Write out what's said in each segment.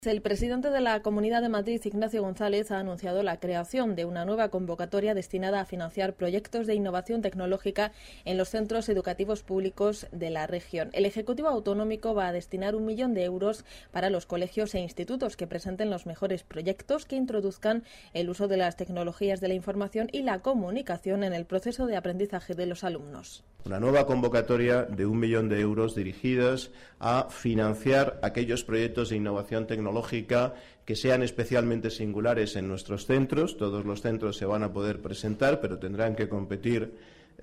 El presidente de la Comunidad de Madrid, Ignacio González, ha anunciado la creación de una nueva convocatoria destinada a financiar proyectos de innovación tecnológica en los centros educativos públicos de la región. El Ejecutivo Autonómico va a destinar 1 millón de euros para los colegios e institutos que presenten los mejores proyectos que introduzcan el uso de las tecnologías de la información y la comunicación en el proceso de aprendizaje de los alumnos. Una nueva convocatoria de 1 millón de euros dirigidas a financiar aquellos proyectos de innovación tecnológica que sean especialmente singulares en nuestros centros. Todos los centros se van a poder presentar, pero tendrán que competir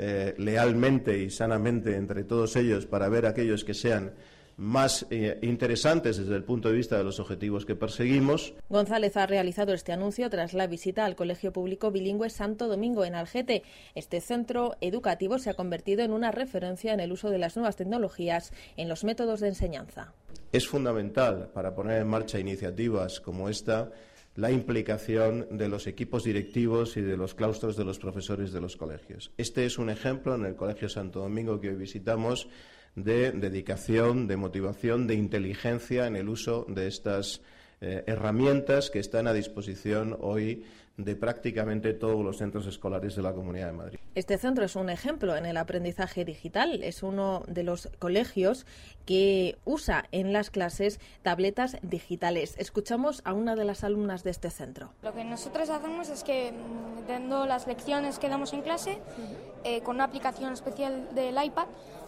lealmente y sanamente entre todos ellos para ver aquellos que sean más interesantes desde el punto de vista de los objetivos que perseguimos. González ha realizado este anuncio tras la visita al Colegio Público Bilingüe Santo Domingo en Algete. Este centro educativo se ha convertido en una referencia en el uso de las nuevas tecnologías en los métodos de enseñanza. Es fundamental para poner en marcha iniciativas como esta la implicación de los equipos directivos y de los claustros de los profesores de los colegios. Este es un ejemplo en el Colegio Santo Domingo que hoy visitamos de dedicación, de motivación, de inteligencia en el uso de estas herramientas que están a disposición hoy de prácticamente todos los centros escolares de la Comunidad de Madrid. Este centro es un ejemplo en el aprendizaje digital. Es uno de los colegios que usa en las clases tabletas digitales. Escuchamos a una de las alumnas de este centro. Lo que nosotros hacemos es que, dando las lecciones que damos en clase, con una aplicación especial del iPad,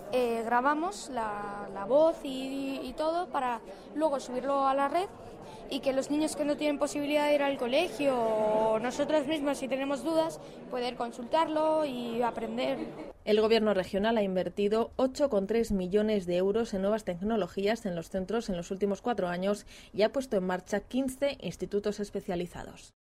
grabamos la voz y todo para luego subirlo a la red y que los niños que no tienen posibilidad de ir al colegio o nosotros mismos, si tenemos dudas, poder consultarlo y aprender. El Gobierno regional ha invertido 8,3 millones de euros en nuevas tecnologías en los centros en los últimos 4 años y ha puesto en marcha 15 institutos especializados.